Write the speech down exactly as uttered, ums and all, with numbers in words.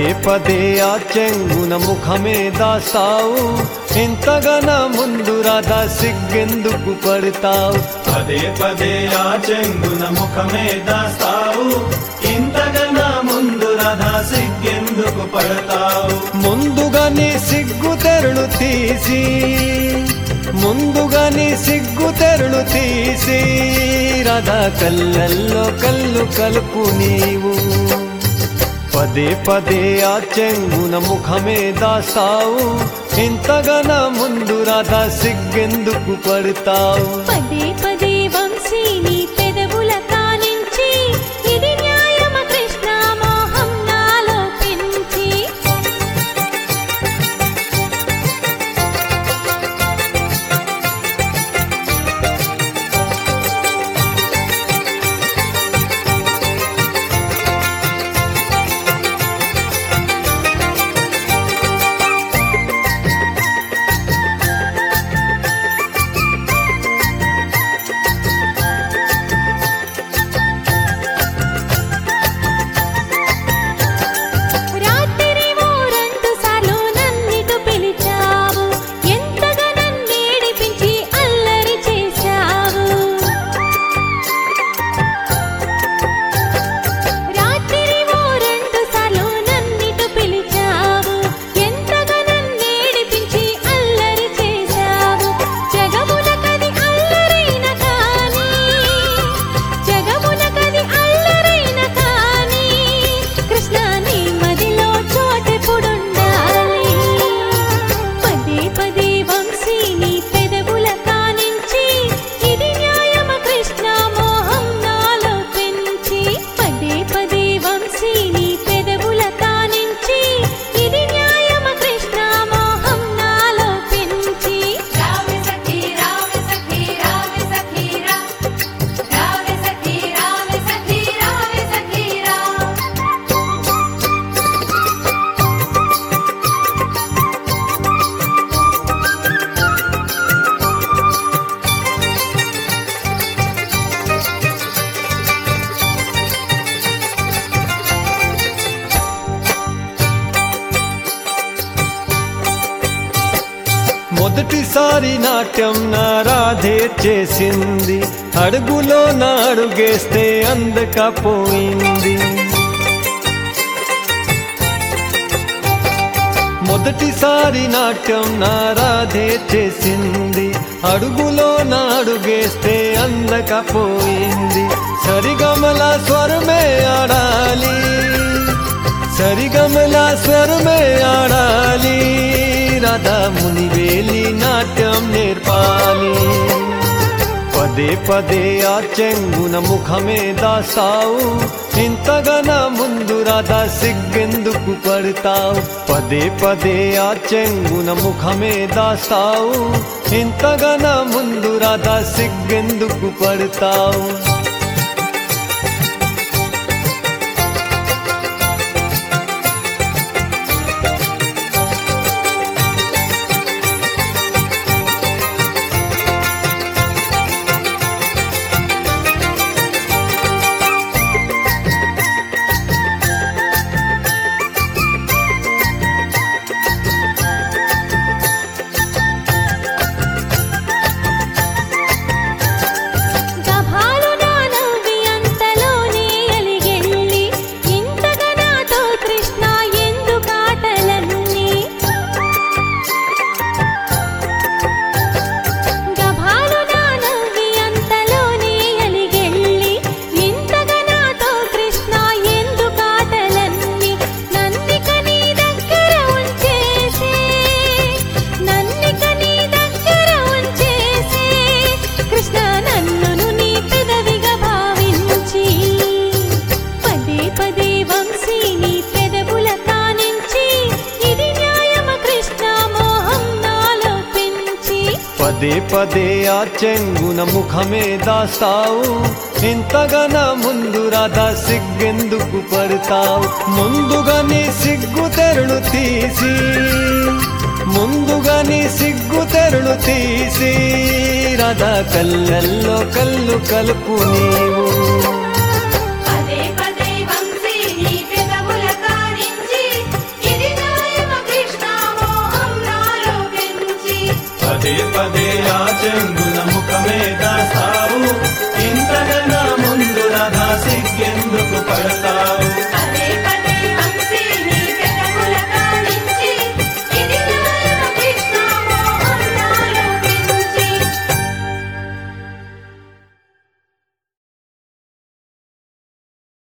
పదే పదే ఆ చెంగున ముఖమే దాస్తావు, ఇంతగన ముందు రాధా సిగ్గెందుకు పడతావు. పదే పదే ఆ చెంగున ముఖమే దాస్తావు, ఇంతగన ముందు రాధా సిగ్గెందుకు పడతావు. ముందుగా నీ సిగ్గు తెరలు తీసి ముందుగా నీ సిగ్గు తెరలు తీసి రాధా కళ్ళల్లో కళ్ళు కలుపు నీవు. పదే పదే ఆ చెంగున ముఖమే దాస్తావు, ఇంతగన ముందు రాధా సిగ్గెందుకు పడతావు. పదే పదే వంశీ నీ పెదవుల కానించి ఇది న్యాయమ కృష్ణ మోహం నాలో పెంచి. మొదటిసారి నాట్యం నా రాధే చేసింది, అడుగులో నా అడుగేస్తే అందకపోయింది. మొదటిసారి నాట్యం నా రాధే చేసింది, అడుగులో నా అడుగేస్తే అందకపోయింది. సరిగమల స్వరమే ఆడాలి, సరిగమల స్వరమే ఆడాలి, రాధా మునివేలి నాట్యం నేర్పాలి. పదే పదే ఆ చెంగున ముఖమే దాస్తావు, ఇంతగన ముందు రాధా సిగ్గెందుకు పడతావు. పదే పదే ఆ చెంగున ముఖమే దాస్తావు, ఇంతగన ముందు రాధా సిగ్గెందుకు పడతావు. పదే పదే ఆ చెంగున ముఖమే దాస్తావు, ఇంతగన ముందు రాధా సిగ్గెందుకు పడతావు. ముందుగా నీ సిగ్గు తెరలు తీసి ముందుగా నీ సిగ్గు తెరలు తీసి రాధా కళ్ళల్లో కళ్ళు కలుపు నీవు. పదే పదే వంశీ నీ పెదవుల కారించి పదే ఆ చెంగున